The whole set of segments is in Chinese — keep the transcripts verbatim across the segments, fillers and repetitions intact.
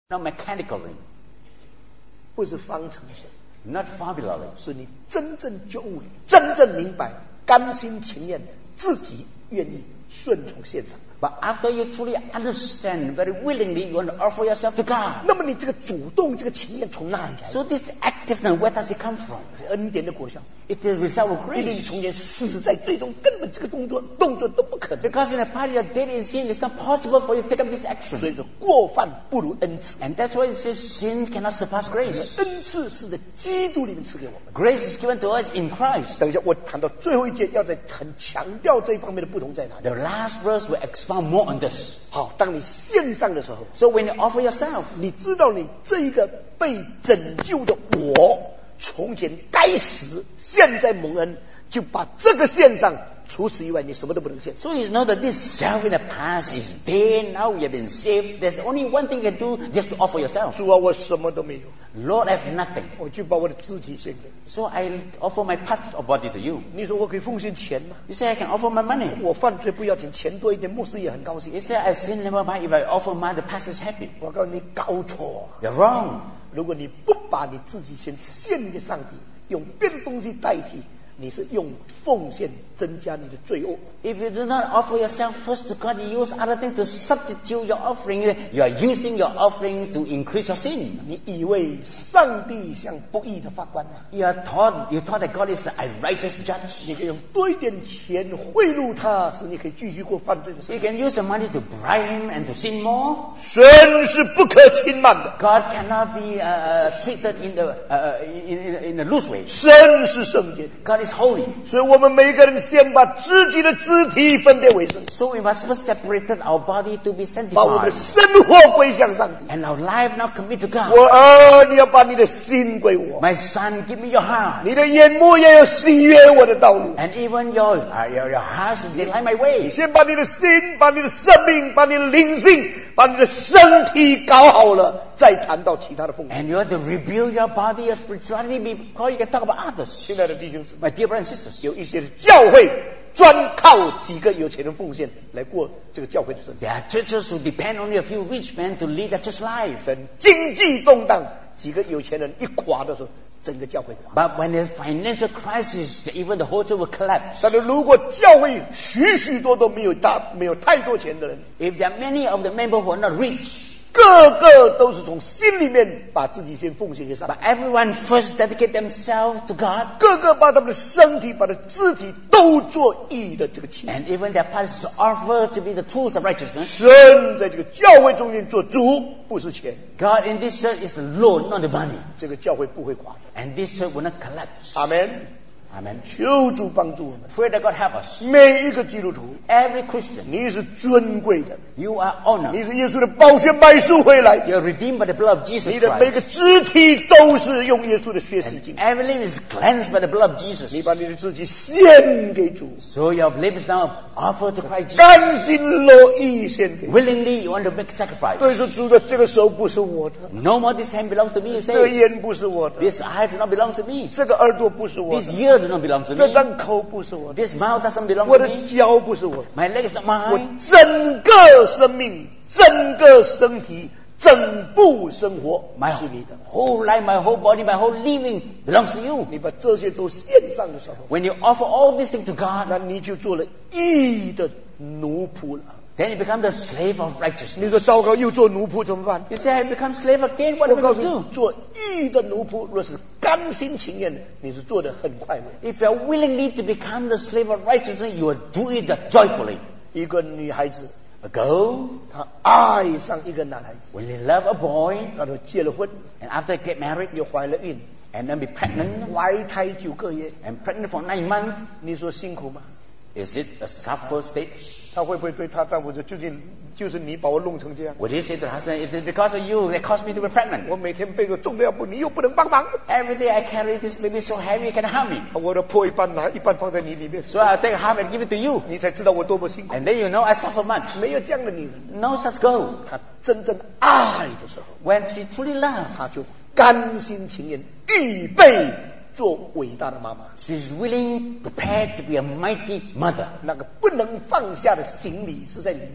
not mechanically, 不是方程式， not formulally. 是你真正觉悟，真正明白，甘心情愿，自己愿意顺从献上。 But after you truly understand, very willingly, you want to offer yourself to God. 那么你这个主动，这个情愿从哪里来？ So this activeness, where does it come from? 恩典的果效， It is a result of 因为你 grace. 从前死在最终，根本这个动作动作都不可能。 Because in the part you're dead in sin, it's not possible for you to take up this 所以 action. 说，过犯不如恩赐。 And that's why it says sin cannot surpass grace. 恩赐是在基督里面赐给我们。 Grace is given to us in Christ. 等一下，我谈到最后一节，要在很强调这一方面的不同在哪里。 The last verse will expound more on this. 好，当你献上的时候， So when you offer yourself, 你知道你这一个被拯救的我，从前该死，现在蒙恩，就把这个献上。除此以外，你什么都不能献。 so you know that this self in the past is dead. Now you have been saved. There's only one thing you can do, just to offer yourself. 主啊，我什么都没有， Lord, I have nothing. 我就把我的肢体献给你。 So I offer my part of body to you. 你说我可以奉献钱吗？ You say I can offer my money. 我犯罪不要紧，钱多一点，牧师也很高兴。 You say I sin never mind. If I offer mine, the pastor is happy. 我告诉你，搞错。 You're wrong. 如果你不把你自己先献给上帝，用别的东西代替，你是用奉献增加你的罪恶。 If you do not offer yourself first to God, you use other things to substitute your offering. You are using your offering to increase your sin. 你以为上帝像不义的法官吗？ You are thought you thought that God is a righteous judge. 你可以用多一点钱贿赂他，使你可以继续过犯罪的生 You 活。 can use the money to bribe him and to sin more. 神是不可轻慢的， God cannot be uh, treated in the uh, in, in, in a loose way. 神是圣洁的， God is holy. 所以我们每个人先把自己的肢体分别为圣， So we must first separate our body to be 把我们的 sanctified. 生活归向上帝。 And our life now commit to God. 我儿，你要把你的心归我， My son, give me your heart. 你的眼目也要喜悦我的道路。 And even your, uh, your, your heart should delight my 你 way. 先把你的心、把你的生命、把你的灵性、把你的身体搞好了，再谈到其他的奉献。 And you have to rebuild your body, your spirituality, before you can talk about others. 亲爱的弟兄姊妹， My dear brothers and sisters, 有一些教会专靠几个有钱人奉献来过这个教会的生活。 there are churches who depend only a few rich men to lead a church life. 等经济动荡，几个有钱人一垮的时候，整个教会垮。 But when there's financial crisis, even the whole church will collapse. 但是如果教会许许多多没有大、没有太多钱的人， If there are many of the members who are not rich, 个个都是从心里面把自己先奉献给上帝， but everyone first dedicate themselves to God, 个个把他们的身体、把他的肢体都做义的这个器。 and even their parts offer to be the tools of righteousness. 神在这个教会中间做主，不是钱， God in this church is the Lord, not the money. 这个教会不会垮的。 And this church will not collapse. 阿门。 Amen. 求主帮助我们， Pray that God help us. 每一个基督徒， Every Christian, 你是尊贵的， you are honored. 你是耶稣的宝血买赎回来， You are redeemed by the blood of Jesus 你的每 Christ. 个肢体都是用耶稣的血洗净。 Every limb is cleansed by the blood of Jesus. 你把你的自己献给主， So your limbs now offer to Christ Jesus. 甘心乐意献给主。 Willingly you want to make sacrifice. 所以说，主的这个手不是我的， No more this hand belongs to me, you 这个 say. 眼不是我的， This eye does not belong to me. 这个耳朵不是我 This 的， ear does not belong to 这 me. 张口不是我的， This mouth doesn't belong 我 to 的 me. 脚不是我的， My leg is not 我 mine. 整个生命、整个身体、整部生活 My 是你的。 whole life, my whole body, my whole living belongs to you. 你把这些都献上的时候， When you offer all these things to God, 那你就做了义的奴仆了。 then you become the slave of 你 righteousness. 说糟糕，又做奴仆怎么办？ You say, I become slave again, what 我 am I 告 going 诉 to 你 do?， 做义的奴仆，若是甘心情愿的，你是做的很快乐。 If you're willingly to become the slave of righteousness, you will do it joyfully. 一个女孩子， A girl, 她爱上一个男孩子， when they love a boy, 然后结了婚， and after they get married, 又怀了孕， and then be pregnant, 怀胎九个月， and pregnant for nine months, 你说辛苦吗？ is it a suffer stage? 她会不会对她丈夫说：“究竟就是你把我弄成这样？ Would he say to the husband, it is because of you that caused me to be pregnant? 我每天背个重的要不，你又不能帮忙， Every day I carry this baby so heavy, you can help me. 我的破一半拿一半放在你里面， So I'll take half and give it to you. 你才知道我多么辛苦。 And then you know I suffer much. 没有这样的女人， No such girl. 她真正爱的时候， When she truly loves, 她就甘心情愿预备做伟大的妈妈。 she's willing, prepared to be a mighty mother. 那个不能放下的行李是在里面的。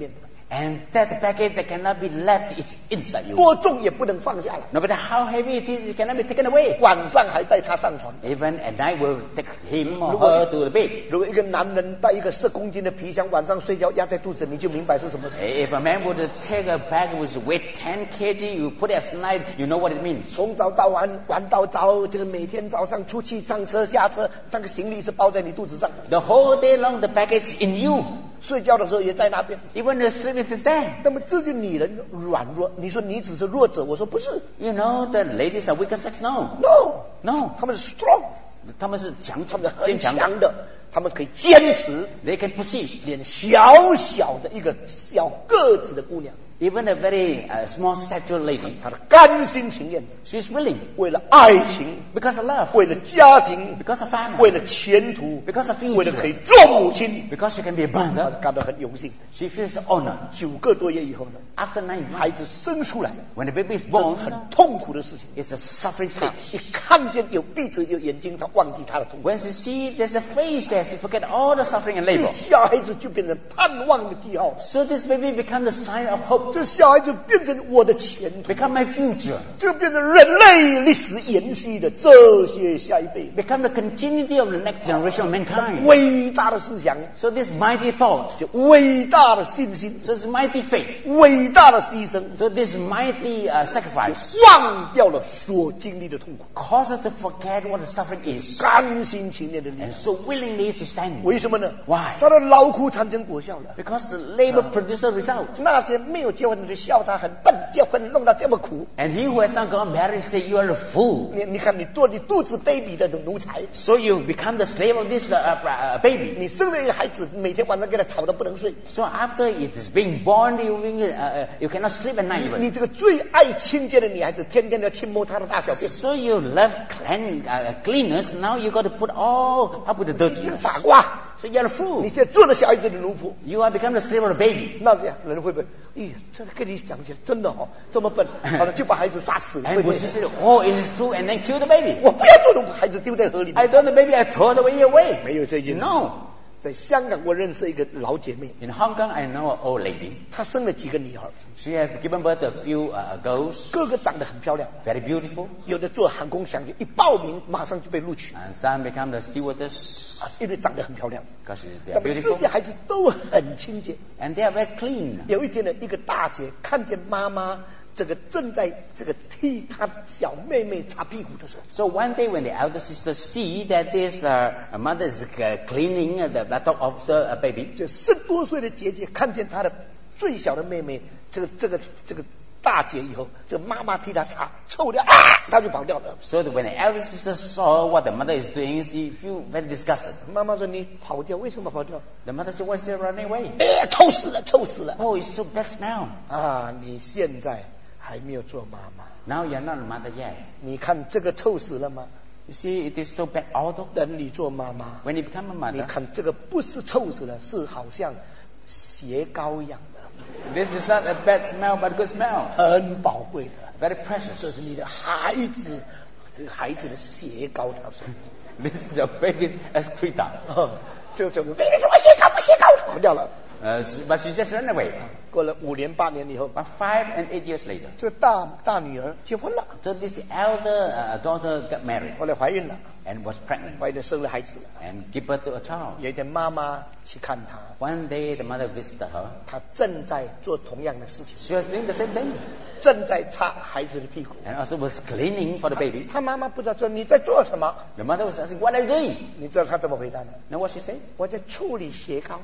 And that baggage that cannot be left is inside you. 多重也不能放下来。 No matter how heavy it is, it cannot be taken away. 晚上还带他上床。 Even at night will take him or her to the bed. 如果一个男人带一个十公斤的皮箱，晚上睡觉压在肚子，你就明白是什么事。 If a man would take a bag with weight ten kilograms, you put it at night, you know what it means. 从早到晚，晚到早，这个每天早上出去上车下车，那个行李是包在你肚子上。 The whole day long, the baggage is in you. 睡觉的时候也在那边。 Even the sleep is there. 那么这就女人软弱，你说你只是弱者，我说不是。 You know, the ladies are weaker sex? No. No, No. 他们是 strong， 他们是强他们很坚强的。 强的，他们可以坚持， They can persist. 连小小的一个小个子的姑娘， Even a very uh, small stature lady, 她的甘心情愿， she's willing 为了爱情， because of love, 为了家庭， because of family, 为了前途， because of 为了可以 future, 做母亲， because she can be a 她 mother. 感到很荣幸。 She feels honored. 九个多月以后呢， After nine 孩 months, 子生出来， when the baby is 这 born, 很痛苦的事情。 it's a suffering 她 stage. 一看见有鼻子有眼睛，她忘记她的痛苦。 When she sees there's a face there, she forget all the suffering and 这 labor. 小孩子就变成盼望的记号， So this baby becomes the sign of hope, 这小孩子变成我的前途， become my future, 就变成人类历史延续的这些下一辈 become the continuity of the next generation of mankind. 伟大的思想， So this mighty thought, 就伟大的信心， so this mighty faith, 伟大的牺牲， so this mighty uh, sacrifice, 忘掉了所经历的痛苦， causes us to forget what the suffering is, 甘心情愿的力 and 量。 so willingly to stand. 为什么呢？ Why? 他的劳苦产生果效了。 Because the labor produces a result. 那些没有结婚的就笑他很笨，结婚弄到这么苦。 And he who has not got married say you are a fool. 你你看，你做你肚子 baby 的奴才， So you become the slave of this uh, uh, baby. 你生了一个孩子，每天晚上给他吵得不能睡。 So after it is being born, you, being, uh, uh, you cannot sleep at night 你 even. 这个最爱清洁的女孩子，天天要亲摸她的大小便。 So you love clean, uh, cleanness, now you got to put all up with the 你个 dirtiness. 傻瓜！ So you're a 你 fool. 现在做了小孩子的奴仆， You are become the slave of the baby. 那这样人会不会？哎呀，这个跟你讲起来真的哦，这么笨，好了就把孩子杀死了，会 And 不会 she？said, oh, it is true, and then kill the baby. 我不要做奴仆，孩子丢在河里 I 面。 told the baby, I throw it away away. 没有这件事。 No. 在香港，我认识一个老姐妹， In Hong Kong, I know an old lady. 她生了几个女儿， She has given birth to a few uh, girls, 个个长得很漂亮， very beautiful. 有的做航空翔机，一报名马上就被录取， And some become the stewardess 啊，因为长得很漂亮。 because they 那 are 么这 beautiful. 些孩子都很清洁。 And they are very clean. 有一天呢，一个大姐看见妈妈这个正在这个替她小妹妹擦屁股的时候， So one day when the elder sister see that this uh, mother is uh, cleaning uh, the buttock of the uh, baby, 这十多岁的姐姐看见她的最小的妹妹，这个这个这个大姐以后，这个妈妈替她擦，臭的啊，她就跑掉了。 so that when the elder sister saw what the mother is doing, she feel very disgusted. 妈妈说：“你跑掉，为什么跑掉？ The mother said, why is she running away? 哎，臭死了，臭死了！ Oh, it's so bad smell. 啊，你现在还没有做妈妈， Now you're not a mother yet. 你看这个臭死了吗？ You see, it is so bad also. 等你做妈妈， When you become a 你 mother, 看这个不是臭死了，是好像鞋膏一样的。” this is not a bad smell, but good smell. 很宝贵的， Very 这 precious. 是你的孩子，这个孩子的鞋膏，他说， This is your baby's excreta. 哦就就为什么鞋膏不鞋膏跑掉了？ Uh, but she just ran away. 过了五年八年以后， But five and eight years later, 这个大大女儿结婚了， so this elder uh, daughter got married 后来怀孕了， and was pregnant 怀孕生了孩子了。 and gave birth to a child. 有一天妈妈去看她， One day the mother visited her. 她正在做同样的事情， She was doing the same thing 正在擦孩子的屁股。 and also was cleaning for the baby. 她妈妈不知道说你在做什么， The mother was asking, what are you doing? 你知道她怎么回答呢？ Know what she said? 我在处理鞋膏，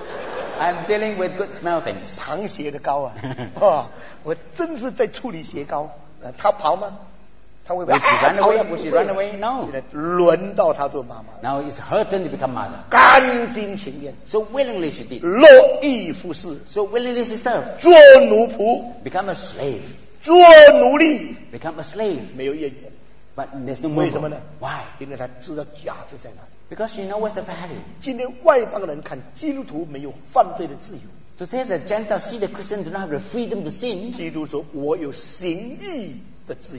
I'm dealing with good smell things. 螃蟹的膏啊，哦，我真是在处理鞋膏。呃她跑吗？她会不会 Will she 啊 run 跑 away? 了 Will she 不会 run away? No. 现在轮到她做妈妈， Now it's her turn to become mother. 甘心情愿， So willingly she did. 乐意服侍， So willingly she served. 做奴仆， Become a slave. 做奴隶， Become a slave. 没有怨言。 But there's no 为什么 murmur. 呢？ Why? 因为他知道价值在哪里。 Because she knows what's the value. 今天外邦人看基督徒没有犯罪的自由， Today the Gentiles see the Christians do not have the freedom to sin. 基督说：“我有行义的自由。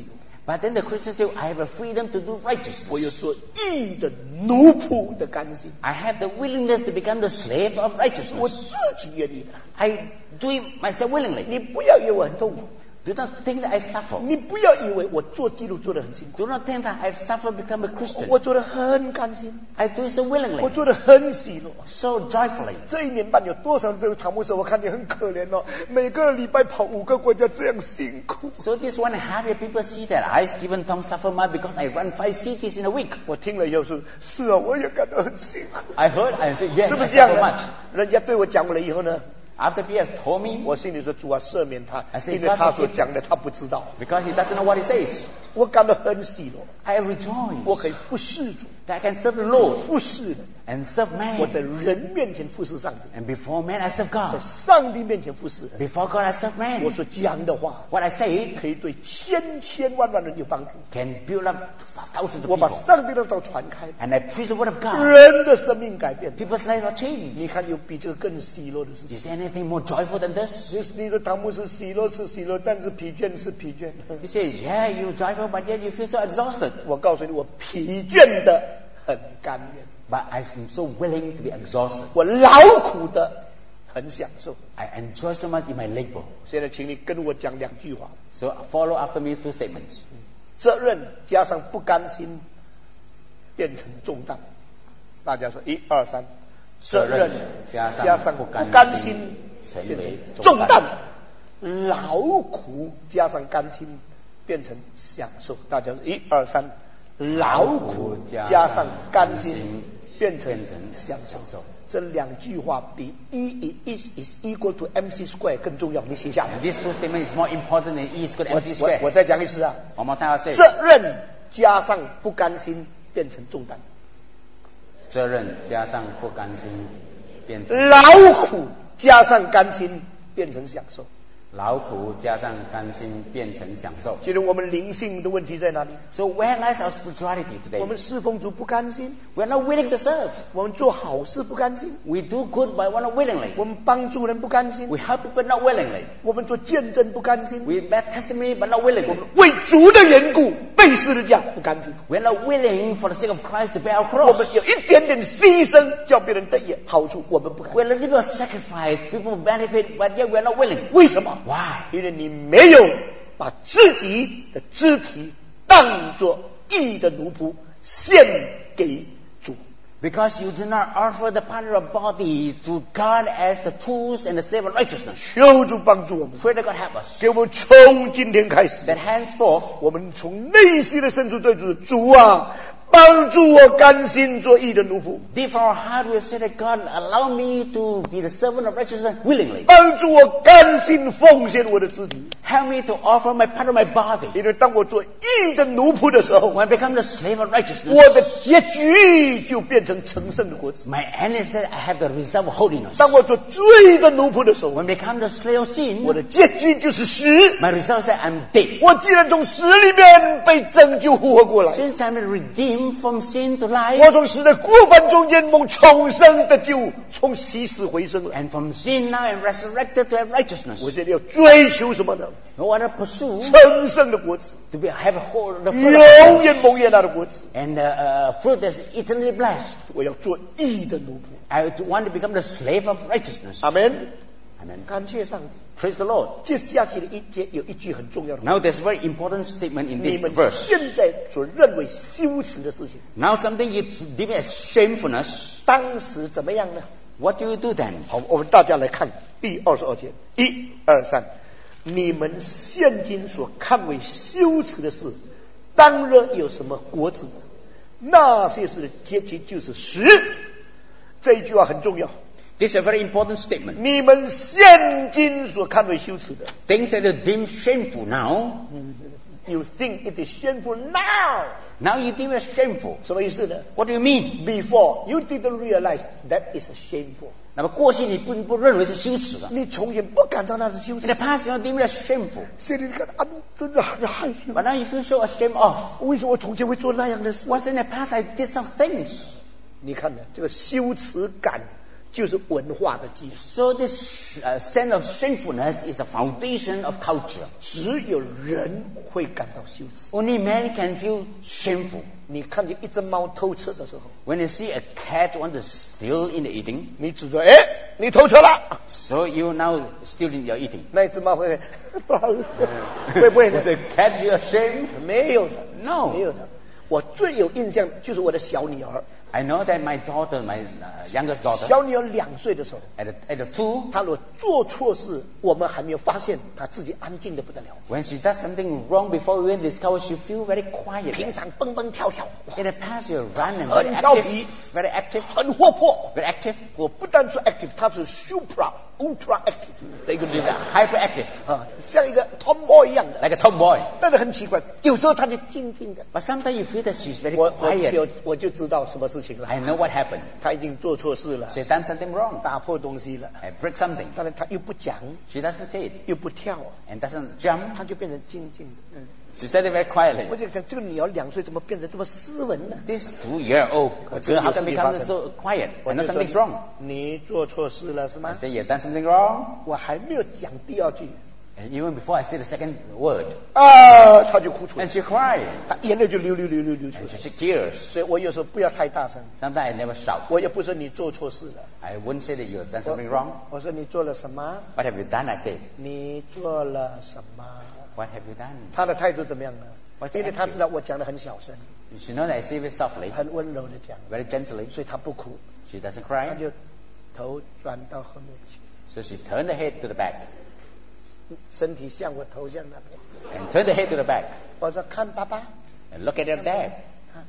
But then the Christian says, I have a freedom to do 我有 righteousness. 做义的奴仆的甘心， I have the willingness to become the slave of 我 righteousness. 自己愿意的。 I do it myself willingly. 你不要以为我很痛苦， Do not think that I suffer. 你不要以为我做基督做得很辛苦， Do not think that I've suffered become a Christian. 我做得很甘心， I do it so 我 willingly, 做得很喜乐。 so joyfully. 这一年半有多少人对唐牧师，我看你很可怜哦，每个礼拜跑五个国家，这样辛苦。 So this one and a half year people see that I, Stephen Tong, suffer much because I run five cities in a week. 我听了以后说，是啊，我也感到很辛苦， I heard and said, yes, 是不 I 是这样 suffer 的 much.？ 人家对我讲完了以后呢， After P F told me, 我心里说主啊，赦免他， I say, 因为他 God 所 forgive 讲的他不知道。 because he doesn't know what he says. 我感到很喜乐， I 我 rejoice 可以服侍主， that I can serve the Lord 服侍人。 and serve 我在 man. 人面前服侍上帝， And before man, I serve 在 God. 上帝面前服侍人。 Before God, I serve 我 man. 所讲的话 What I say 可以对千千万万人有帮助。 can build up thousands of 我把 people. 上帝的道传开， And I preach the word of God. 人的生命改变。 People's lives are changed. 你看有比这个更喜乐的事情？ Is there anything more joyful than this? 就是你的堂牧是喜乐是喜乐，但是疲倦是疲倦。 You say, yeah, you're joyful, but yet you feel so exhausted. 我告诉你，我疲倦的很甘愿， But I'm so willing to be exhausted. 我劳苦的很享受。 I enjoy so much in my labor. 现在，请你跟我讲两句话： So follow after me two statements. 责任加上不甘心，变成重担。大家说，一二三，责任加上不甘心，变成重担；劳苦加上甘心，变成享受。大家说，一二三，劳苦加上甘心，变成享受。这两句话比 E is is equal to mc square 更重要，你写下来。 And these two statements is more important than E is equal to 我 mc 我 square. 我再讲一次啊， One more time I'll say. 责任加上不甘心，变成重担。 责任加上不甘心，变成劳苦加上甘心，变成享受。 劳苦加上甘心，变成享受。 其实我们灵性的问题在哪里？ So where lies our spirituality 我 today? 们侍奉主不甘心， We're not willing to serve. 我们做好事不甘心， We do good, but we're not willingly. 我们帮助人不甘心， We help people not willingly. 我们做见证不甘心， We bear testimony, but not willingly. 为主的缘故背十字架不甘心。 We're not willing for the sake of Christ to bear our 我们 cross. 有一点点牺牲，叫别人得益好处，我们不甘心。 We're a little bit of sacrifice, people benefit, but yet we're not willing. 为什么？ Why? 因为你没有把自己的肢体当作义的奴仆献给主。 Because you do not offer the part of your body to God as the tools and the slave of righteousness. 求主帮助我们， Pray that God help us. 给我们从今天开始， That henceforth, 我们从内心的深处对主主啊，帮助我甘心做义的奴仆， deep from our heart, we say that God, allow me to be the servant of righteousness willingly. 帮助我甘心奉献我的肢体。 Help me to offer my part of my body. 因为当我做义的奴仆的时候， When I become the slave of righteousness, 我的结局就变成成圣的果子。 my end is that I have the result of holiness. 当我做罪的奴仆的时候， When I become the slave of sin, 我的结局就是死。 my result is that I'm dead. 我既然从死里面被拯救复活过来， Since I'm redeemed from sin to life, 我从死的过犯中间蒙重生的救，从起死回生了。 and from sin now I'm resurrected to have righteousness. 我现在要追求什么呢？ I want to pursue 成圣的果子， to be have a whole the fruit of 永远蒙悦他的果子。 and uh, uh, fruit that's eternally blessed. 我要做义的奴仆。 I want to become the slave of righteousness. 阿门。 Amen. 感谢上帝。 Praise the Lord. 接下去的一节有一句很重要的话， Now there's a very important statement in 你 this 们 verse. 现在所认为羞耻的事情， Now something you deem as shamefulness. 当时怎么样呢？ What do you do then? 好，我们大家来看第二十二节，一二三，你们现今所看为羞耻的事，当日有什么果子？那些事的结局就是死。这一句话很重要。 This is a very important statement. 你们现今所看为羞耻的 Things that are deemed shameful now, ，You think it is shameful now？ now you deem it shameful. 什么意思呢 What do you mean? ？Before you didn't realize that is shameful。 那么过去你不不认为是羞耻的。 你从前不感到那是羞 In 耻 the，past you don't deem it as shameful. 现在你看啊，真的很害羞。 But now you feel so ashamed of. 为什么我从前会做那样的事？ Once in the past I did some things. 你看呢，这个羞耻感就是文化的基础。 So this uh, sense of shamefulness is the foundation of culture. 只有人会感到羞耻。 Only man can feel shameful. 你看见一只猫偷吃的时候， When you see a cat want to steal in the eating, 你指着，哎，你偷吃了， so you now steal in your eating. 那只猫会不好意思，会不会 Will the cat be ashamed? 没有的 No. 没有的。我最有印象就是我的小女儿， I know that my daughter, my uh, youngest daughter, 小女儿两岁的时候， at the, at the two, 她若做错事，我们还没有发现，她自己安静的不得了。 when she does something wrong before we even discover, she feel very quiet. 平常蹦蹦跳跳， In the past, you run and 很 very 调 active, 皮， very active, 很活泼。 very active. 我不但是 active，她是 supra ultra active 的一个女 She's 孩 hyperactive, 啊，像一个 tomboy 一样的。 like a tomboy. 但是很奇怪，有时候她就静静的， But sometimes you feel that she's very 我我 quiet. 就我就知道什么事情了。 I know what happened. 她已经做错事了， She done something wrong. 打破东西了， I break something. 但是她又不讲， She doesn't say it 又不跳， and doesn't jump. 她就变成静静的。嗯， She said it very quietly. 我就想，这个女儿两岁怎么变得这么斯文呢？ This two-year-old girl, how can become so quiet? I 我 know 就说 something's wrong. 你做错事了是 I 吗？ say you done something wrong. 我还没有讲第二句， And even before I say the second word, 啊，她就哭出来 and，she cried 她眼泪就流流流流流出 and 来。 she shed tears. 所以我有时候不要太大声， Sometimes I never shout. 我也不说你做错事了， I wouldn't say that you have done 我 something wrong. 我说你做了什么？ What have you done? I say. 你做了什么？ What have you done? 她的态度怎么样呢？ What's 因为她 attitude? 知道我讲的很小声， You should know that I say it softly, 很温柔的讲， very gently. 所以她不哭， She doesn't 她 cry. 就头转到后面去， So she turned the head to the back 身体向我头向那边。 and turned the head to the back 我说看爸爸， and look at her dad. 看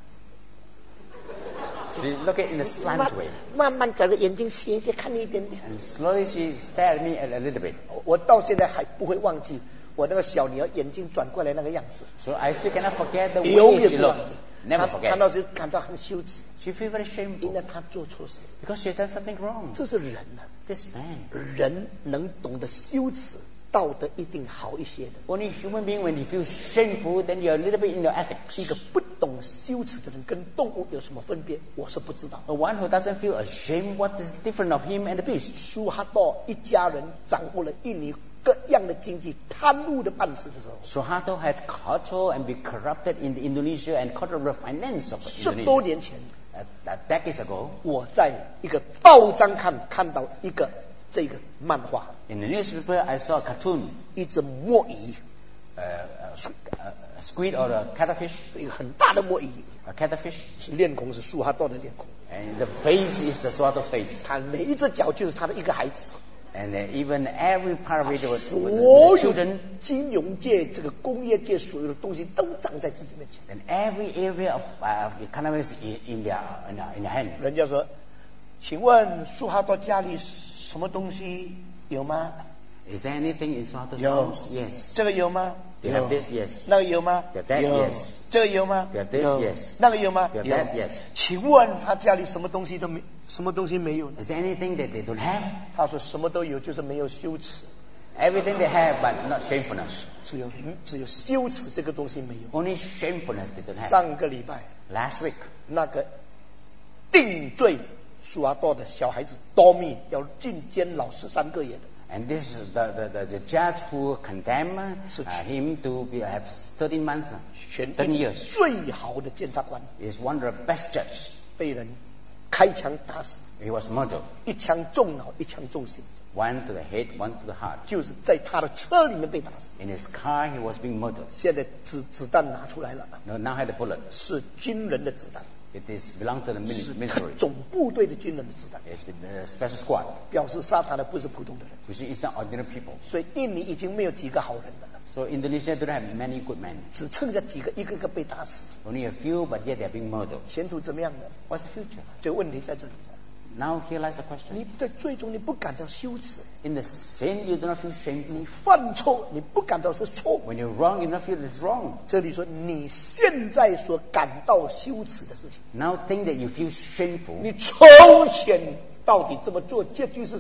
She looked at it in a slant 慢 way 慢慢把个眼睛斜斜看你一点点。 and slowly she stared at me a, a little bit. 我到现在还不会忘记我那个小女儿眼睛转过来那个样子， So I still cannot forget the 永 way 远 she 不忘 looked. 记。 Never 她 forget. 看到就感到很羞耻， She feel very 因 shameful 为她做错事。 because she had done something wrong. 这是人呐、 This man. 人能懂得羞耻，道德一定好一些的。 Only human being, when you feel shameful, then you're a little bit in your ethics. 一个不懂羞耻的人跟动物有什么分别？我是不知道。 The one who doesn't feel ashamed, what is different of him and the beast? 苏哈多一家人掌握了印尼各样的经济，贪污的办事的时候， Suharto had culture and be corrupted in the Indonesia and cultural finance of 十多 Indonesia. 年前， Uh, uh, decades ago, 我在一个报章看看到一个这个漫画， in the newspaper, I saw a cartoon, 一只墨鱼， uh, uh, uh, a squid or a cuttlefish, 一个很大的墨鱼， a cuttlefish, 是脸孔是苏哈多的脸孔， and the face is the Suharto's face. 他每一只脚就是他的一个孩子。 And uh, even every part of it was 所 with the 有 children, 金融界、这个工业界所有的东西都长在自己面前。 and every area of uh, economics in, in, their, in, their, in their hand. 人家说，请问苏哈多家里什么东西有吗？ Is there anything in Suharto's 有 house? Yes. 这个有吗？ Do you have this? Yes. 那个有吗？ Do you have that? 有 Yes. 这个有吗？ Do you have this? 有 Yes. 那个有吗？ Do you have 有 that? Yes. 请问他家里什么东西都没，什么东西没有呢？ Is there anything that they don't have? 他说什么都有，就是没有羞耻， Everything they have, but not shamefulness. 只有只有羞耻这个东西没有。 Only shamefulness they don't have. 上个礼拜 Last week, 那个定罪苏阿多的小孩子多密要进监牢十三个月的。 and this is the, the, the, the judge who condemned So- uh, him to be, have thirteen months, 全 ten 印 years, 最好的检察官 is one of the best judges. 被人开枪打死， He was murdered. 一枪中脑，一枪中心， One to the head, one to the heart. 就是在他的车里面被打死。 In his car, he was being murdered. 现在子子弹拿出来了， No, now had a bullet. 是军人的子弹， It is belong to the 是 mili- 特 military. 种部队的军人的子弹， It's the uh, special squad, 表示杀他的不是普通的人。 which is not ordinary people. 所以印尼已经没有几个好人了， So Indonesia don't have many good men. 只剩下几个，一个个被打死， Only a few, but yet they are being murdered. 前途怎么样呢？ What's the future? 这个问题在这里。 Now here lies the question. 你在最终你不感到羞耻， In the sin, you do not feel shameful. 你犯错你不感到是错。 When you're wrong, you do not feel it's wrong. 这里说你现在所感到羞耻的事情， Now think that you feel shameful. 你从前到底这么做，结局是什么呢？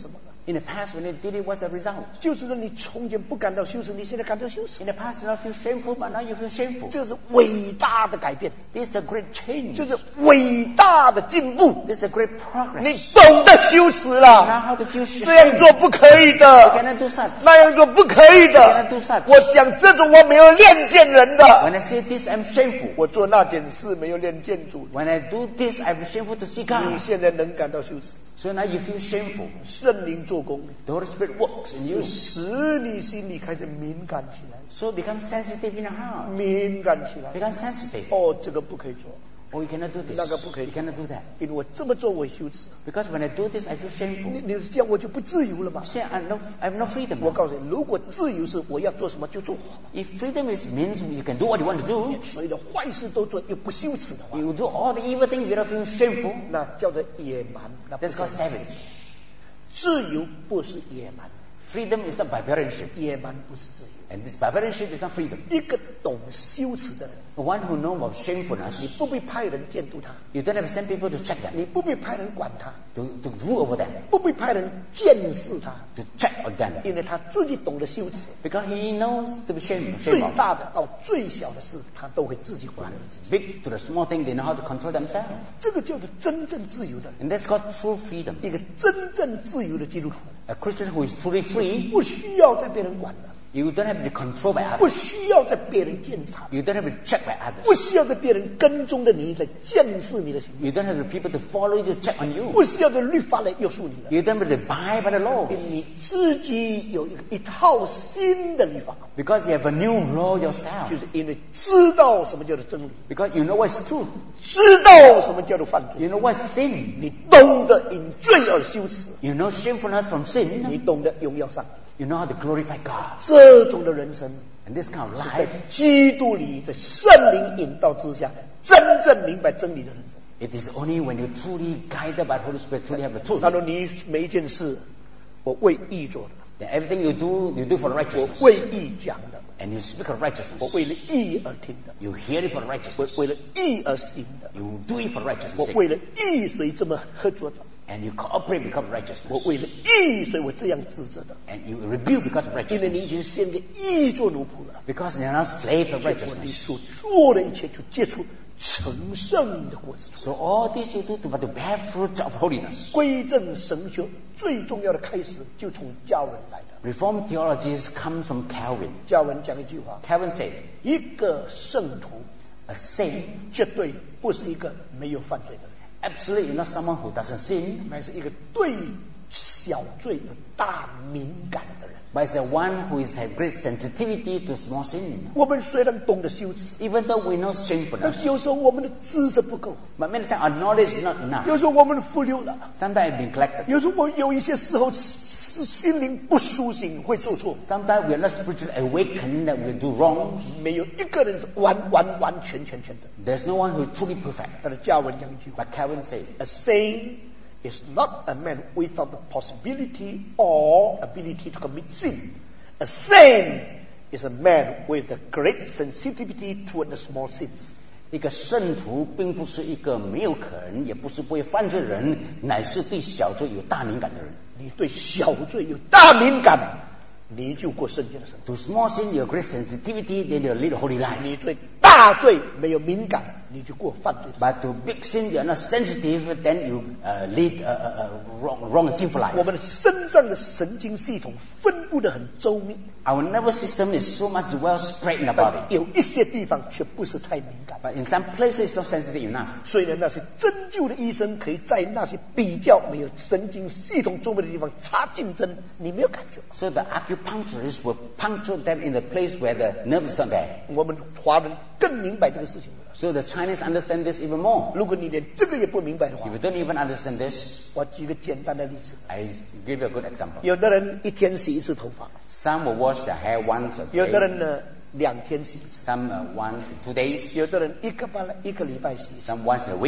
In the past, when you did it, what's the result? 就是说，你从前不感到羞耻，你现在感到羞耻。 In the past, you don't feel shameful, but now you feel shameful. 这是伟大的改变， This is a great change. 这是伟大的进步。 This is a great progress. 你懂得羞耻 Now 了， how to feel shame. 这样做不可以 You 的， cannot do such. 那样做不可以 You cannot 的。 do such. 我想这种我没有练见人的， When I say this, I'm shameful. 我做那件事没有练见主。 When I do this, I'm shameful to see 你 God. 现在能感到羞耻， So now you feel shameful. 圣灵做工， The Holy Spirit works in you. 使你心里开始敏感起来， So become sensitive in your heart. 敏感起来。 Become sensitive. 哦，这个不可以做， Oh, you cannot do this. 那个不可以 You cannot do that. 因为我这么做我羞耻。 Because when I do this, I feel 你 shameful. 你是这样，我就不自由了嘛？ See, I have no, I have no freedom. 我 now. 告诉你，如果自由是我要做什么就做， If freedom is means you can do what you want to do, 所有的坏事都做又不羞耻的话， you do all the evil things without feeling shameful. 那叫做野蛮。那不 That's called 是 savage. 自由不是野蛮， Freedom is not barbarianship. 野蛮不是自由。 And this barbarianship is not freedom. 一个懂羞耻的人， The one who knows of 你 shamefulness, 不必派人监督他， you don't have to send people to check them, 你不必派人管他， to, to rule over them, 不必派人监视他， to check on them. 因为他自己懂得羞耻。 Because he knows to be shame, 最 shame of. 大的到最小的事，他都会自己管理自己。 Big to the small thing, they know how to control themselves. 这个叫做真正自由的人， And that's called true freedom. 一个真正自由的基督徒， A Christian who is truly free, 不需要在别人管了， you don't have to be controlled by 不 others. 需要在别人监察， You don't have to be checked by 不 others. 需要在别人跟踪着你来监视你的行为， You don't have the people to follow you to check on you. 不需要在律法来约束你的， You don't have to abide by the law. 因为你自己有一个一套新的律法， Because you have a new law yourself. 就是因为知道什么叫做真理， Because you know what's truth. 知道什么叫做犯罪， You know what's sin. 你懂得因罪而羞耻， You know shamefulness from 你 sin. 懂得荣耀上帝。 You know how to glorify God. 这种的人生 And this kind of 是在 life, 基督里，在圣灵引导之下，真正明白真理的人生。 it is only when you truly guided by the Holy Spirit, truly have the truth. 他说：“你每一件事，我为义做的， Then everything you do, you do for 我 righteousness. 为义讲的， And you speak of 我 righteousness. 为了义而听的， You hear it for 我 righteousness. 为了义而行的， You do it for 我 righteousness' sake. 为了义所以这么合作的， And you cooperate because of 我 righteousness. 为了义所以我这样指责的。 And you rebuke because of 因为你已 righteousness. 经先给义做奴仆了， Because you're not slave of 结果你 righteousness. 所做的一切就结出成圣的果子出来。 So all this you do to, but to bear fruit of holiness. 归正神学最重要的开始就从教人来的。 Reformed theologies come from Calvin. 教人讲一句话： Calvin said, 一个圣徒 a saint 绝对不是一个没有犯罪的人， absolutely not someone who doesn't sin, 乃是一个对小罪有大敏感的人。 but is the one who is have great sensitivity to small sin. 我们虽然懂得羞耻， Even though we know 但 shamefulness, 是有时候我们的知识不够， but many times our knowledge is not enough. 有时候我们忽略了， Sometimes it's been neglected. 有时候我有一些时候是心灵不苏醒，会做错。 Sometimes we are not spiritually awakened that we do wrong. 没有一个人是完完完全全全的。 There's no one who is truly perfect. 他的教文讲一句话 But Calvin said, ：A saint is not a man without the possibility or ability to commit sin. A saint is a man with a great sensitivity toward the small sins. 一个圣徒并不是一个没有可能，也不是不会犯罪的人，乃是对小罪有大敏感的人。 你对小罪有大敏感，你就过圣洁的生活； To small sin you have great sensitivity, then you lead a holy life. 你对大罪没有敏感，你就过犯罪的生 But to big sin you are not sensitive, then you uh, lead a, a, a wrong, wrong and sinful 活。我 life. 们的身上的神经系统分布得很周密， Our nervous system is so much well spread in the 但 body. 有一些地方却不是太敏感。 But in some places it's not sensitive enough. 虽然那些针灸的医生可以在那些比较没有神经系统周密的地方插进针，你没有感觉。 So the acupuncturist will puncture them in the place where the nerve is not there. 我们华人更明白这个事情了。 So the Chinese understand this even more. 如果你连这个也不明白的话 If，you don't even understand this, 我举个简单的例子： I give you a good example. 有的人一天洗一次头发， Some will wash their hair once a 有的 day. 人呢两天洗一次， Some uh, once in two days. 有的人一个半一个礼拜洗一次。 Some once in a week.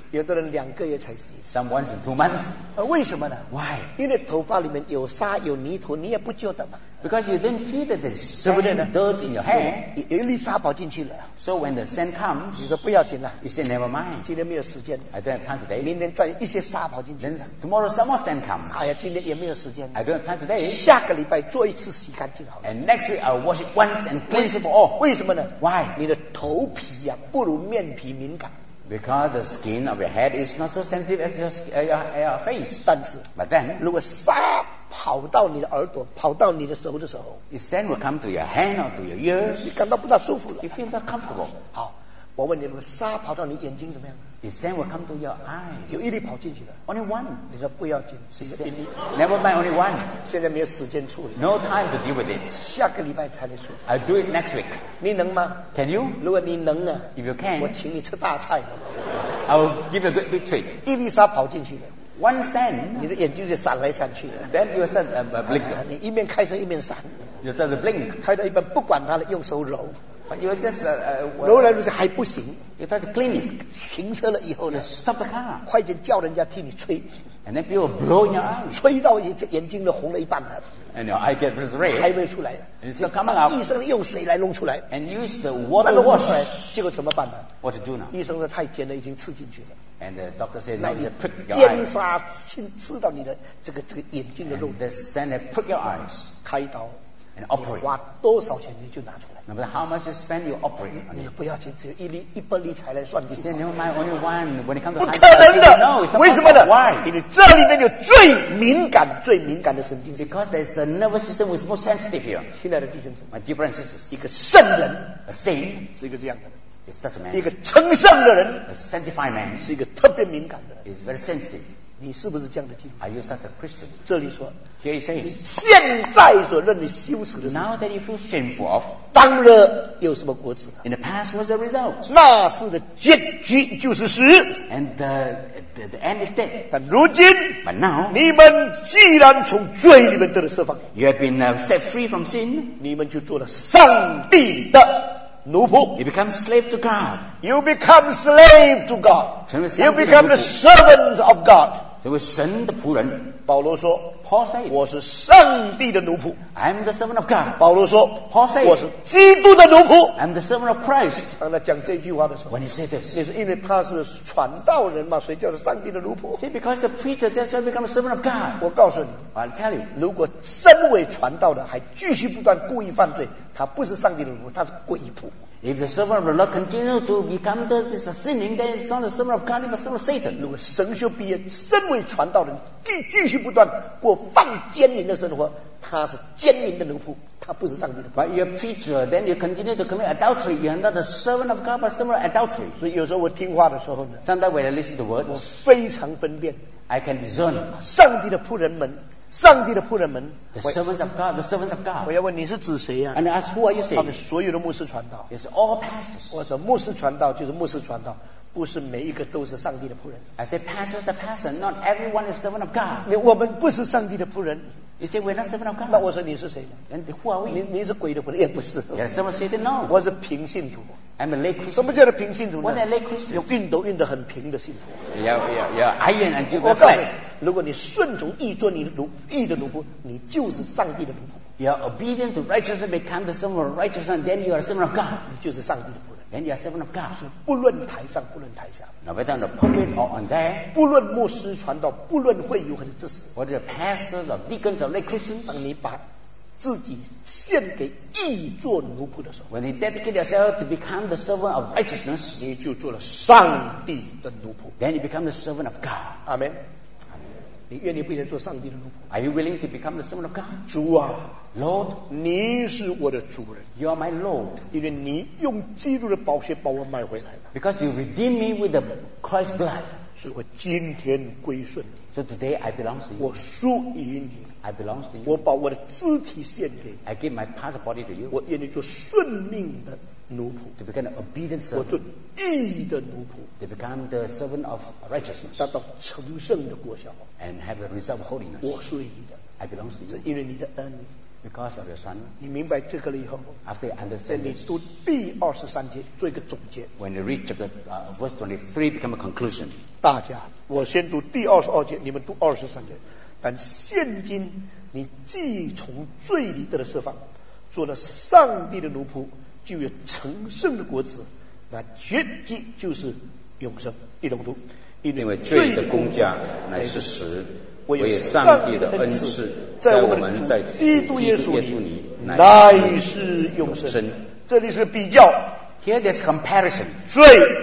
有的人两个月才洗一次。 Some once in two months. 呃，为什么呢？ Why? 因为头发里面有沙有泥土，你也不觉得嘛。 Because you didn't feel that there's 对不对 sand 呢？ dirt in your hair. 有有一粒沙跑进去了， So when the sand 你 comes, 说不要紧了， you say never mind. 今天没有时间， I don't have time today. 明天再一些沙跑进去 Then tomorrow some more sand comes. 哎呀，今天也没有时间， I don't have time today. 下个礼拜做一次洗干净好了。 And next week I'll wash it once and cleanse it for all. 为什么呢？ Why? 你的头皮呀、不如面皮敏感， Because the skin of your head is not so sensitive as your, sk- uh, your, uh, your face. 但是 But then, 如果沙跑到你的耳朵、跑到你的手的时候， the sand will come to your hand or to your ears. 你感到不大舒服了。 You feel not comfortable. 好，我问你，如果沙跑到你眼睛怎么样？ The sand will come to your eye. 有一粒跑进去了， Only one. 你说不要紧，是一个一粒， Never mind, only one. 现在没有时间处理， No time to deal with it. 下个礼拜才能处理。 I'll do it next week. 你能吗？ Can you? 如果你能啊， If you 我 can, 请你吃大菜了。 I'll give you a good big treat. 一粒沙跑进去了， One sand, 你的眼睛就闪来闪去的。 then you start uh, uh, 啊 blink. 你一面开车一面闪， You start to blink. 开到一半不管它了，用手揉， But you just, uh, uh, 揉来揉去还不行。 you try to clean it. 停车了以后 You 呢， stop the car. 快点叫人家替你吹， And then people blow in your eyes. 吹到眼眼睛都红了一半了， And your eye gets 还 red. 没出来。 And it's still coming out. 医生用水来弄出来， And use the 那 water 弄不出来 wash. 结果怎么办呢？ What to do now? 医生说太尖了，已经刺进去了。 And the doctor said, 那 now 你 you prick your 尖 eye. 沙刺刺到你的这个这个眼睛的肉， And the sand had prick your eyes 开刀， and operate. 花多少钱你就拿出来。 No matter how much you spend, you operate on 你 it. 说不要紧，只有一粒一百粒才来算 He 计。 said, never mind, only one. When it comes to 不 high 可能 No, it's 的， not 为什么 possible. 呢？ Why? 因为这里面有最敏感、最敏感的神经系统。 Because there's the nervous system which is most sensitive here. 亲爱的弟兄姊妹， My dear brothers and sisters, 一个圣人 a saint 是一个这样的人， is such a 一 man. 个称圣的人 A sanctified man 是一个特别敏感的人。 is very sensitive. 你是不是这样的基督徒？ Are you such a Christian? 这里说， Here he says, 现在所认为羞耻的事， now that you feel shameful of, 当了有什么果子呢？ in the past was the result. 那事的结局就是死。 And the, the, the end is death. 但如今， But now, 你们既然从罪里面得了释放， you have been uh, set free from sin. 你们就做了上帝的奴仆。 You become slave to God. You become slave to God. 成为 You 上帝的 become 奴 the 仆。 servant of God. 成为神的仆人。 保罗说 Paul said, 我是上帝的奴仆。 I am the servant of God. 保罗说 Paul said, 我是基督的奴仆。 I am the servant of Christ. 当他讲这句话的时候， When he said this, 你说因为他是传道人嘛，所以叫做上帝的奴仆。 see, because the preacher, that's why he become a servant of God. 我告诉你， I'll tell you, 如果身为传道的还继续不断故意犯罪，他不是上帝的奴仆，他是鬼仆。 if the servant of the Lord continue to become the, this sinning, then it's not the servant of God, it's the servant of Satan. 如果神修毕业，身为传道人，继继续不断过犯奸淫的生活，他是奸淫的奴仆，他不是上帝的仆。 But you're a preacher, then you continue to commit adultery. You're not the servant of God, but servant of adultery. 所以有时候我听话的时候呢， Sometimes when I listen to 我 words, 非常分辨 I can discern 上帝的仆人们，上帝的仆人们。 the 我 servants of God, the servants of 我 God. 要问你是指谁呀、 And I ask, who are you 他们 saying? 所有的牧师传道， It's all pastors. 或者牧师传道就是牧师传道，不是每一个都是上帝的仆人。 I say pastors are pastors, not everyone is servant of God. 你我们不是上帝的仆人， You say we're not servant of 那 God. 我说你是谁呢？ Then who are 你 we? 你是鬼的仆人也不是， You're servant of Satan? No. 我是平信徒。 I'm a lay 什 Christian. 么叫做平信徒 What 呢 are lay Christians? 有运动运得很平的信徒。 You're, you're, you're iron until 我 you're 告诉你 flat.， 如果你顺从义做你的奴义的奴仆，你就是上帝的奴仆， You're obedient to righteousness, become the servant of righteousness, then you are a servant of God. 你就是上帝的仆人。 Then you are a servant of God. 不论台上，不论台下， No matter on the pulpit or on there, 不论牧师传道，不论会友还是知识， whether pastors or deacons or lay Christians, 当你把自己献给义做奴仆的时候， when you dedicate yourself to become the servant of righteousness, 你就做了上帝的奴仆。 then you become the servant of God. 阿门。你愿意不愿意做上帝的奴仆？ Are you willing to become the servant of God? 主啊， Lord, 你是我的主人， you are my Lord. 因为你用基督的宝血把我买回来了， Because you redeemed me with the Christ's blood. 所以我今天归顺你， So today I belong to you. 我属于你， I belong to you. 我把我的肢体献给你， I give my part of body to you 我愿意做顺命的奴仆， to become an obedient 我 servant, 做义的奴仆， to become the servant of righteousness 达到成圣的果效。 and have the result of holiness. 我属于你的， I belong to 这 you 因为你的恩， Because of your son. 你明白这个了以后 After you 在 understand 你 this, 读第二十三节做一个总结。 when you reach chapter, uh, verse twenty-three, become a conclusion. 大家，我先读第二十二节，你们读二十三节。但现今你既从罪里得了释放，做了上帝的奴仆，就有成圣的果子，那结局就是永生。一同读， 因为罪的工价乃是死，唯有上帝的恩赐在我们在基督耶稣里乃是永生。 这里是比较。 Here there's comparison. 罪、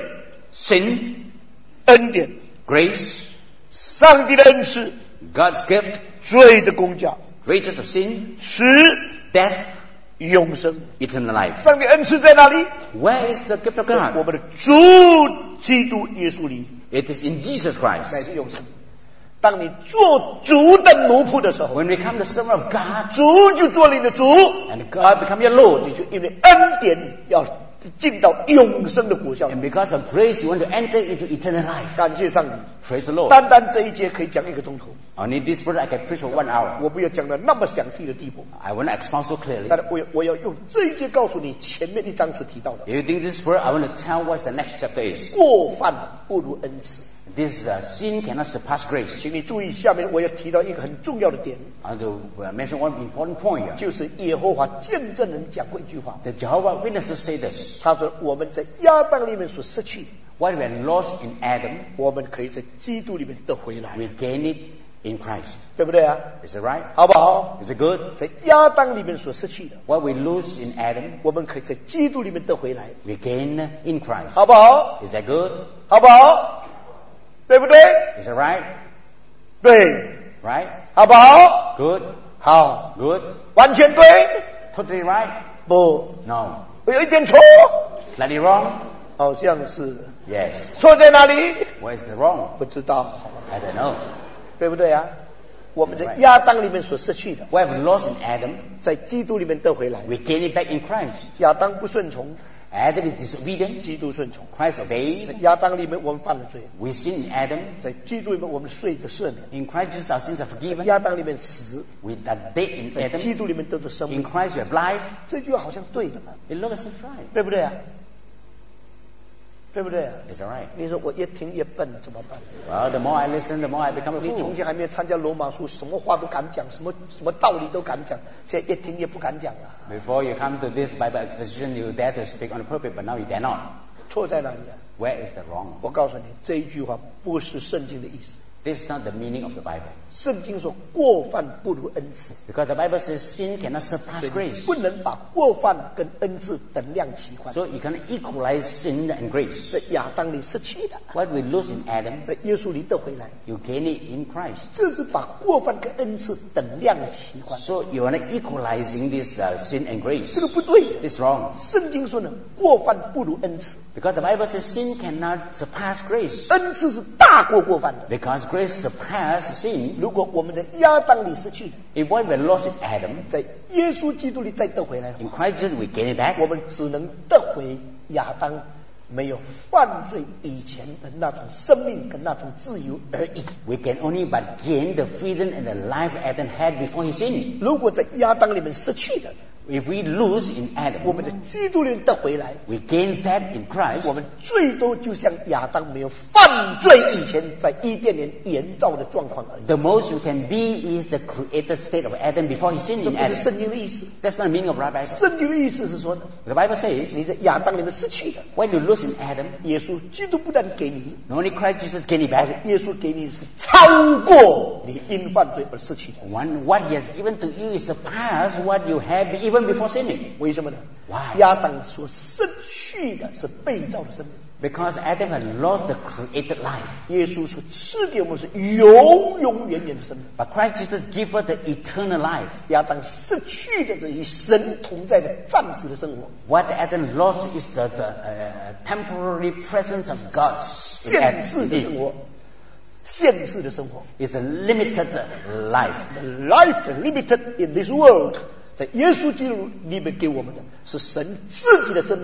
Sin, 恩典、 grace, 上帝的恩赐、 God's gift, 罪的工价、 wages of sin, 死、 death, 永生。 eternal life. 上帝恩赐在哪里？ Where is the gift of 在我 God? 们的主基督耶稣里， It is in Jesus Christ. 乃是永生。当你做主的奴仆的时候， When we become the servant of God 主就做你的主， and God become your Lord, 你就因为恩典要进到永生的果效里。 and because of grace you want to enter into eternal life. 感谢上帝， Praise the Lord. 单单这一节可以讲一个钟头， Only this word I can preach for one hour. 我不要讲到那么详细的地步， I won't expound so clearly. 但是我我要用这一节告诉你前面一章所提到的， If you think this word, I want to tell what the next chapter is. 过犯不如恩赐。 This uh, sin cannot surpass grace. 请你注意，下面我要提到一个很重要的点， I want to uh, mention one important point here. 就是耶和华见证人讲过一句话， The Jehovah Witnesses say this. 他说我们在亚当里面所失去， What we had lost in Adam, 我们可以在基督里面得回来， we gain it in Christ. 对不对啊？ Is it right? 好不好？ Is it good? 在亚当里面所失去的， What we lose in Adam, 我们可以在基督里面得回来， we gain in Christ. 好不好？ Is that good? 好不好？对不对？ Is it right? 对， Right? 好不好？ Good? 好， Good? 完全对？ Totally right? 不， No. 有一点错， Slightly wrong? 好像是。 Yes. 错在哪里？ Where is it wrong? 不知道， I don't know. 对不对啊？我们在亚当里面所失去的， What we lost in Adam, 在基督里面得回来。 we gain it back in Christ. 亚当不顺从， Adam is disobedient. 基督顺从。 Christ 在 obeyed. 亚当里面我们犯了罪， We sin in Adam. 在基督里面我们罪得赦免。 In Christ Jesus our sins are forgiven. 亚当里面死， We are dead in 在 Adam. 基督里面得着生 In 命。 Christ we have life. 这句话好像对的嘛， It looks as if right. 对不对啊？对不对啊？ Is that right? 你说我越听越笨，怎么办？ Well, the more I listen, the more I become a 你从 fool. 前还没有参加罗马书，什么话都敢讲，什么什么道理都敢讲，现在越听越不敢讲了。 Before you come to this Bible exposition, you dare to speak on the pulpit, but now you dare not. 错在哪里啊？ Where is the wrong? 我告诉你，这一句话不是圣经的意思。 This is not the meaning of the Bible. 圣经说过犯不如恩赐， Because the Bible says sin cannot surpass 所以你 grace. 不能把过犯跟恩赐等量齐宽。 So you cannot equalize sin and grace. 在亚当里失去的， What we lose in Adam, 在耶稣里得回来， you gain it in Christ. 这是把过犯跟恩赐等量齐宽。 So you are not equalizing this uh, sin and grace. 这个不对。 It's wrong. 圣经说呢，过犯不如恩赐， Because the Bible says sin cannot surpass grace. 恩赐是大过过犯的。 Because grace surpasses sin. 如果我们在亚当里失去的， If what we lost in Adam, 在耶稣基督里再得回来的 in 话， Christ Jesus we gain it back. 我们只能得回亚当没有犯罪以前的那种生命跟那种自由而已。 We can only but gain the freedom and the life Adam had before he sinned. 如果在亚当里面失去的， If we lose in 我们 Adam, 在基督里得回来， we gain that in 我 Christ. 们最多就像亚当没有犯罪以前在伊甸园营造的状况而已。 The most you can be is the created state of Adam before he sinned 这 in 不是 Adam. 圣经的意思。 That's not the meaning of the Bible. 圣经的意思是说呢， The Bible says, 你在亚当里面失去的， when you lose in Adam, 耶稣基督不但给你， not only Christ Jesus gain it 而且 back, 耶稣给你是超过你因犯罪而失去的。 one, what he has given to you is surpass what you had even before sinning. 为什么呢？ Why? 亚当所失去的是被造的生命， Because Adam had lost the created life. 耶稣所赐给我们是永永远远的生命。 But Christ Jesus gave us the eternal life. 亚当失去的是与神同在的暂时的生活， What Adam lost is the, the uh, temporary presence of God. in 限 Adam. 制的生活，限制的生活。 It's a limited life. The life limited in this world， 在耶稣基督里面给我们的是神自己的生命，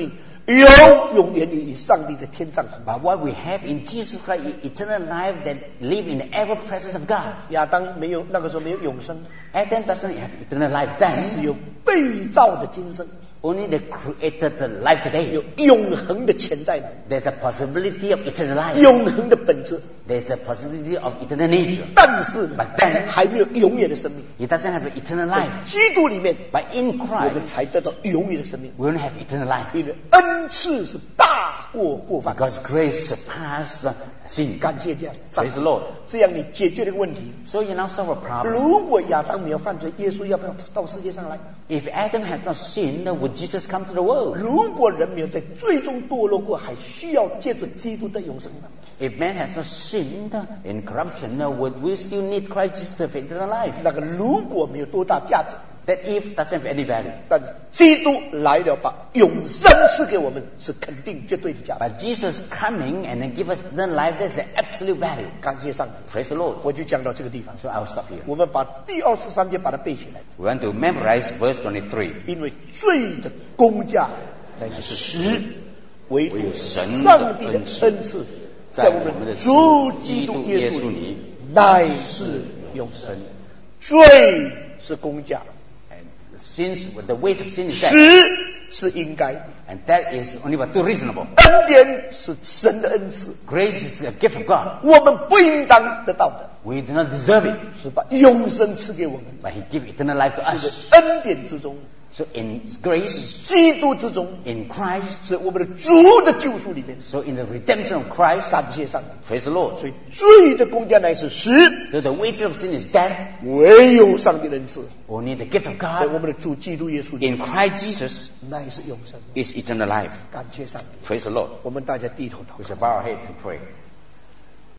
有永远的与上帝在天上同在。 But what we have in Jesus Christ is eternal life that live in the ever presence of God. 亚当没有那个时候没有永生， Adam doesn't have eternal life then. 只有被造的今生， Only the created life 有 today. 永恒的潜在能， There's a possibility of eternal life. 永恒的本质。 There's a possibility of eternal nature. 但是呢 But then 还没有永远的生命。 it doesn't have an eternal 在 life. 基督里面， But in 我们 Christ 才得到永远的生命。 we only have eternal life. 因为恩赐是大过过犯。 Because grace surpasses sin. 感谢这样， Praise the Lord. 这样你解决了一个问题。 So you now solve a problem. 如果亚当没有犯罪，耶稣要不要到世界上来？ If Adam had not sinned, would Jesus come to the world? 如果人没有在最终堕落过，还需要借助基督的永生吗？ If man has not sinned in corruption, would we still need Christ Jesus to have eternal life? 那个如果没有多大价值， That if doesn't have any value. 但是基督来了，把永生赐给我们，是肯定绝对的价值。 But Jesus coming and then give us eternal life, that's the absolute value. 感谢上帝， Praise the Lord. 我就讲到这个地方。 So I'll stop here. 我们把第二十三节把它背起来， We want to memorize verse twenty-three. 因为罪的工价乃是死，唯唯有神的上帝的恩赐恩赐，在我们的主基督耶稣里，乃是永生。罪是工价， And since the weight of sin is 死 death, 是应该的， and that is only but too reasonable. 恩典是神的恩赐， Grace is a gift of God. 我们不应当得到的， We do not deserve it, 是把永生赐给我们。 but He gave eternal life to 这 us. 个恩典之中， So in grace, 基督之中， in Christ, 是我们的主的救赎里面。 so in the redemption of Christ, 感谢上帝， praise the Lord. 所以罪的工价乃是死， So the weight of sin is death, 唯有上帝的恩赐， only the gift of 在我 God 们的主基督耶稣里 in Christ Jesus 乃是永生。 is eternal life. 感谢上帝， Praise the Lord. 我们大家低头祷告 We。shall bow our head and pray.